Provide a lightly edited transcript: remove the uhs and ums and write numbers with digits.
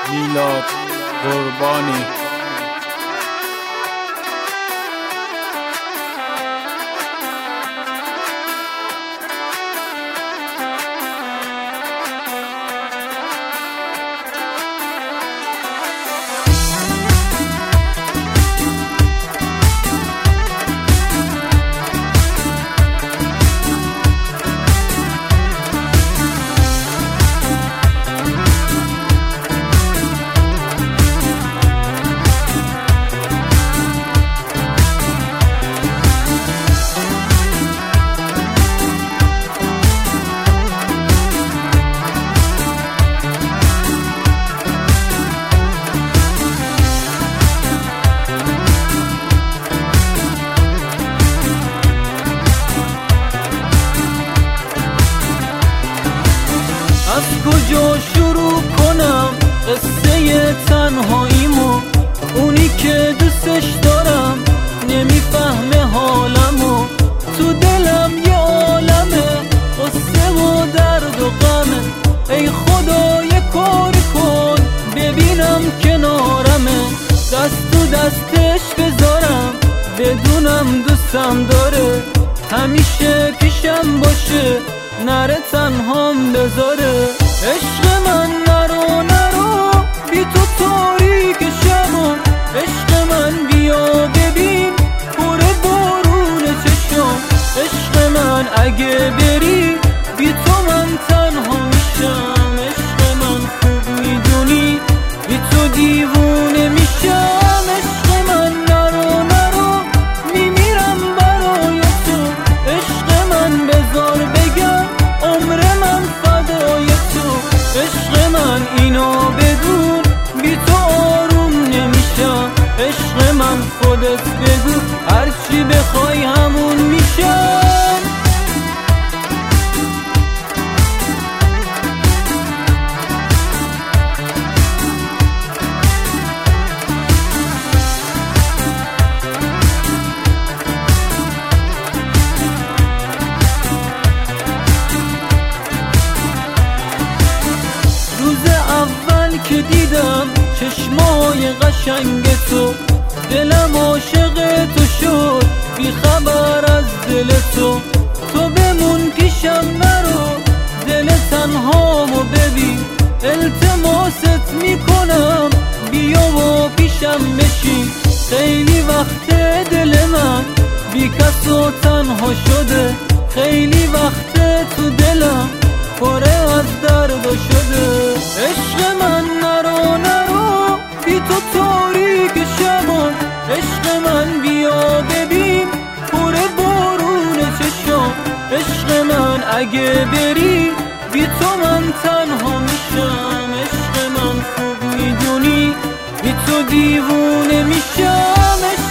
میلاد قربانی. از کجا شروع کنم قصه تنهاییمو؟ اونی که دوستش دارم نمیفهمه حالمو، تو دلم یه عالمه قصه و درد و غمه. ای خدا یه کاری کن ببینم کنارمه، دست تو دستش بذارم بدونم دوستم داره، همیشه پیشم باشه نره تنهام بذاره. عشق من نرو نرو بی تو تاریک شبم، عشق من بیا ببین پر بارون چشم. عشق من اگه بری بی تو من تنها میشم، عشق من خوب میدونی بی تو دیوونه میشم. عشق من نرو نرو میمیرم برای تو، عشق من بذار بگم عمر من فدای تو. عشق من اینو بدون بی تو آروم نمیشم، عشق من خودت بگو هرچی بخوای همون میشم. روز اول که دیدم چشمای قشنگ تو، دلم عاشق تو شد بی خبر از دل تو. تو بمون پیشم نرو دل تنهامو ببین، التماست میکنم بیا و پیشم بشین. خیلی وقت دل من بی کس و تنها شده، خیلی وقت تو دلم پره از درد شده. عشق من نرو نرو بی تو تاریک شبم، عشق من بیا ببین پر بارون چشم. عشق من اگه بری بی تو من تنها میشم، عشق من خوب میدونی بی تو دیوونه میشم.